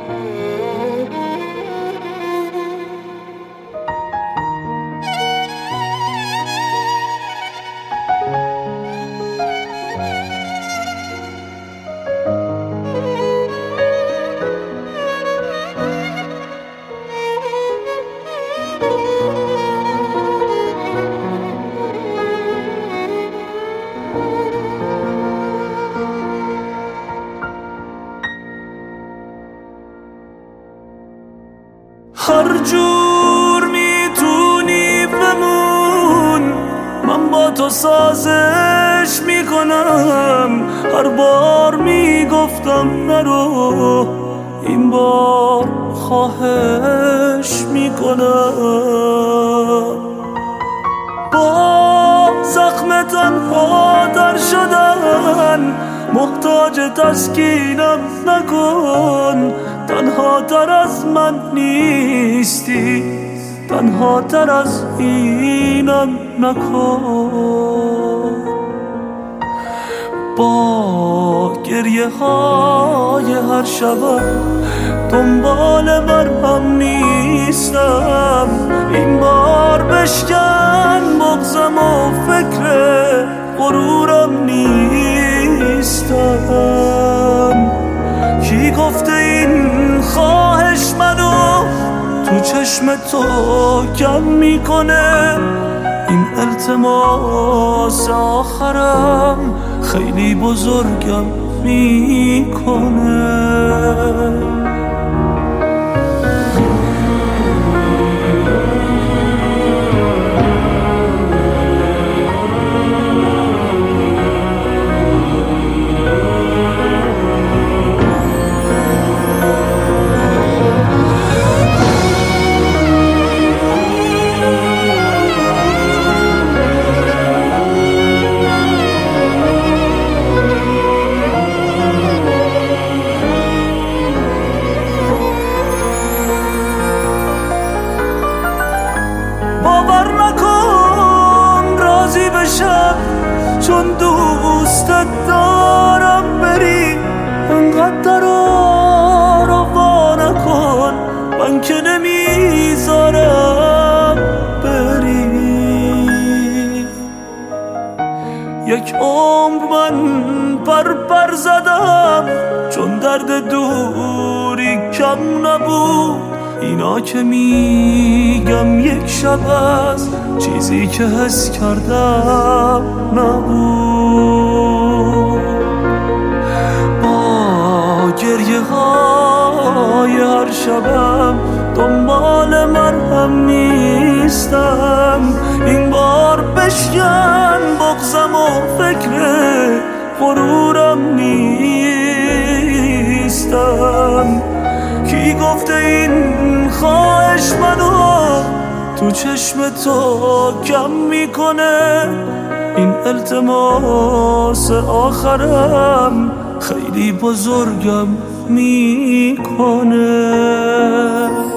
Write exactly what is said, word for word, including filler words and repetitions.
هر جور میتونی بمون، من با تو سازش میکنم. هر بار میگفتم نرو، این بار خواهش میکنم. با زخم تنها در شدن محتاج تسکینم نکن. تنها تر از من نیستی، تنها تر از اینم نکن. با گریه های هر شبم دنبال مرهم نیستم. این بار بشکن بغضم و فکر غرورم نیستم. کی گفته این خواهش منو تو چشم تو کم میکنه؟ این التماس آخرم خیلی بزرگم میکنه. باور نکن راضی بشم چون دوستت دارم بری. انقدر آروا نکن، من که نمیذارم بری. یک عمر من پر پر زدم چون درد دوری کم نبود. اینا که میگم یک شب از چیزی که حس کردم نبود. با گریه های هر شبم دنبال مرهم نیستم. این بار بشکن بغضم و فکر غرورم نیستم. کی گفته این خواهش منو تو چشم تو کم میکنه؟ این التماس آخرم خیلی بزرگم میکنه.